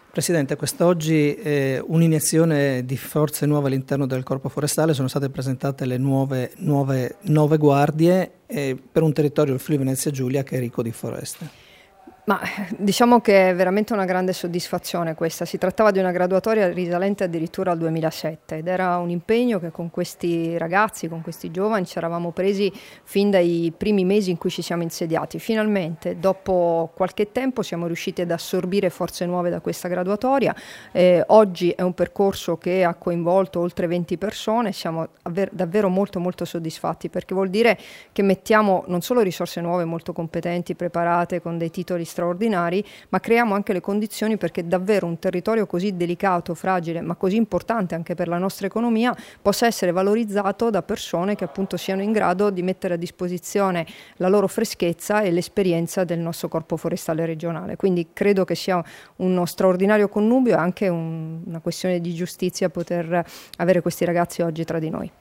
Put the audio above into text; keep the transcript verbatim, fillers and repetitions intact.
Presidente, quest'oggi eh, un'iniezione di forze nuove all'interno del Corpo Forestale, sono state presentate le nuove, nuove, nuove guardie eh, per un territorio, il Friuli Venezia Giulia, che è ricco di foreste. Ma diciamo che è veramente una grande soddisfazione questa. Si trattava di una graduatoria risalente addirittura al duemilasette ed era un impegno che con questi ragazzi, con questi giovani ci eravamo presi fin dai primi mesi in cui ci siamo insediati. Finalmente, dopo qualche tempo, siamo riusciti ad assorbire forze nuove da questa graduatoria. Eh, oggi è un percorso che ha coinvolto oltre venti persone, siamo davvero molto molto soddisfatti, perché vuol dire che mettiamo non solo risorse nuove molto competenti, preparate, con dei titoli straordinari, ma creiamo anche le condizioni perché davvero un territorio così delicato, fragile, ma così importante anche per la nostra economia, possa essere valorizzato da persone che appunto siano in grado di mettere a disposizione la loro freschezza e l'esperienza del nostro corpo forestale regionale. Quindi credo che sia uno straordinario connubio e anche un, una questione di giustizia poter avere questi ragazzi oggi tra di noi.